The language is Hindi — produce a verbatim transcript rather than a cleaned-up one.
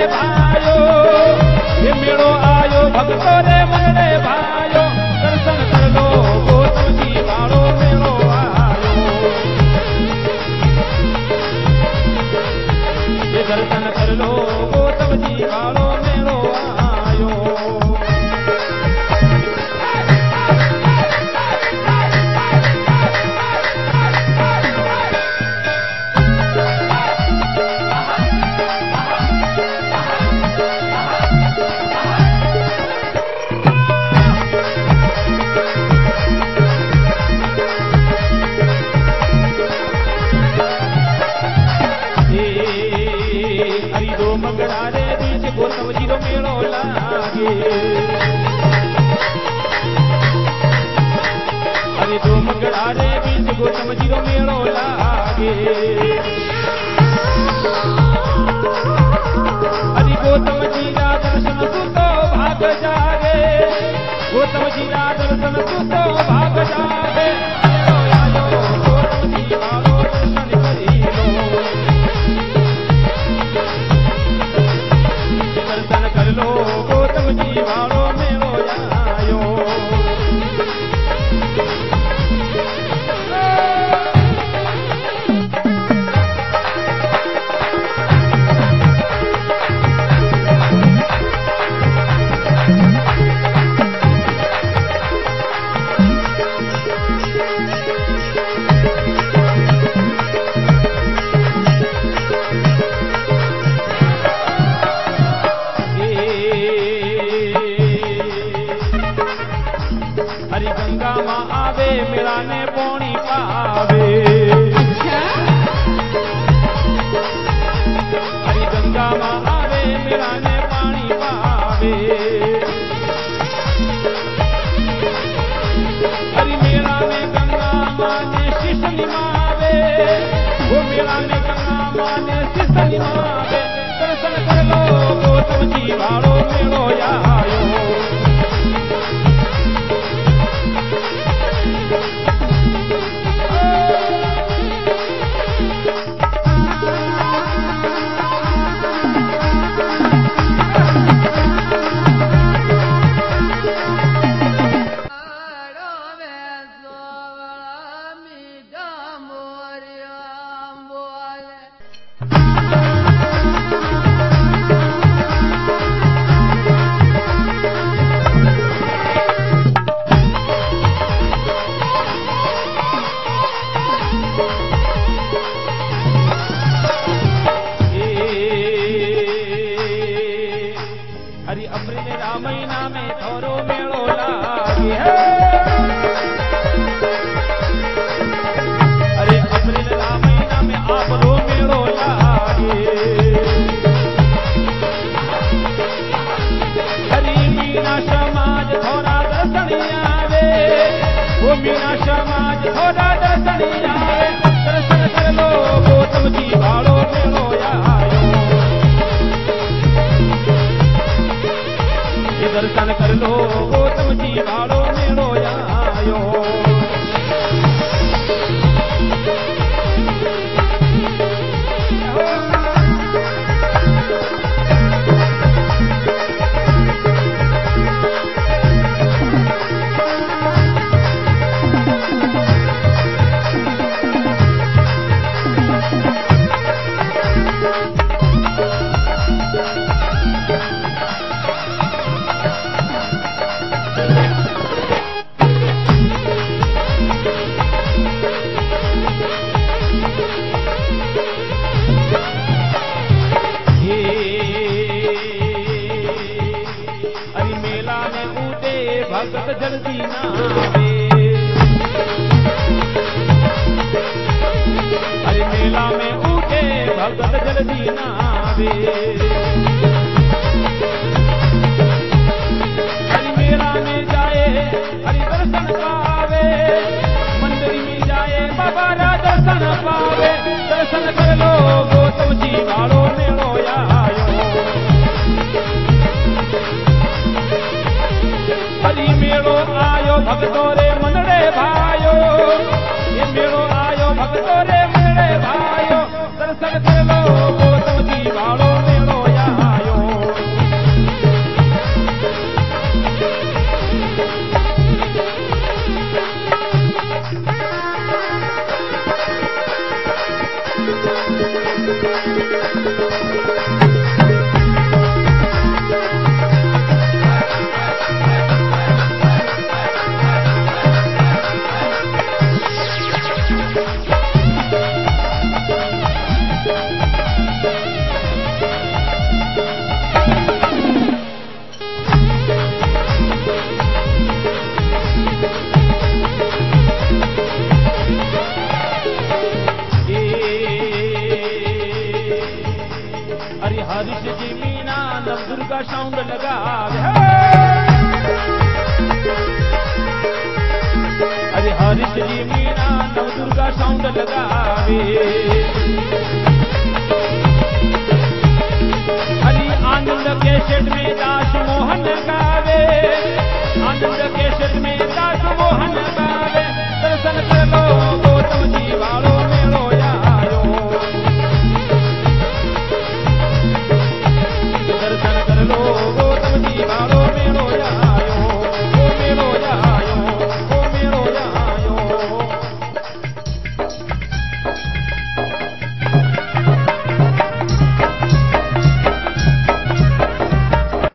भायो ये मेलो आयो भक्तो रे मनड़े भायो दर्शन कर लो गौतम जी वालो मेलो आयो ये दर्शन कर लो गौतम जी वालो मेलो आयो गौतम जी रो मेलो लागे अरे दो मगड़ा रे बीच गौतम जी रो मेलो लागे अरे गौतम जी रा दर्शन सुतो भाग जागे गौतम जी रा दर्शन सुतो भाग जागे मेलो आयो गौतम जी वालो दर्शन करी लो दर्शन कर लो गौतम जी वालो मेलो आयो हरि गंगा माँ आवे मेरा ने पौनी पावे हरि गंगा माँ आवे मेरा ने पानी पावे हरि मेरा ने गंगा माँ ने शीश निमावे वो मेरा ने गंगा माँ ने शीश निमावे दर्शन कर लो गौतम जी वालो मेलो आयो हरि अप्रैल रा महीना में थोरो मेलो लागे अरे अप्रैल रा महीना में आपरो मेलो लागे हरि मीना समाज थोड़ा दर्शन आवे वो मीना समाज थोड़ा दर्शन आवे दर्शन कर लो गौतम जी वालो मेलो आयो दर्शन कर लो गौतम जी वालो मेलो आयो भगत जल्दी नावे अरे मेला में उठे भगत जल्दी नावे हरि मेला में जाए हरि दर्शन पावे मंदिर में जाए बाबा रा दर्शन पावे दर्शन कर लो गौतम जी वालो मेलो आयो हरि मेलो आयो भक्तो रे मनड़े भायो ये मेलो आयो भक्तो रे मनड़े भायो दर्शन कर लो गौतम जी वालो मेलो आयो मीना नव दुर्गा साउंड लगावे। अरे हरीश जी मीना नव दुर्गा साउंड लगावे। अरे आनंद कैसेट में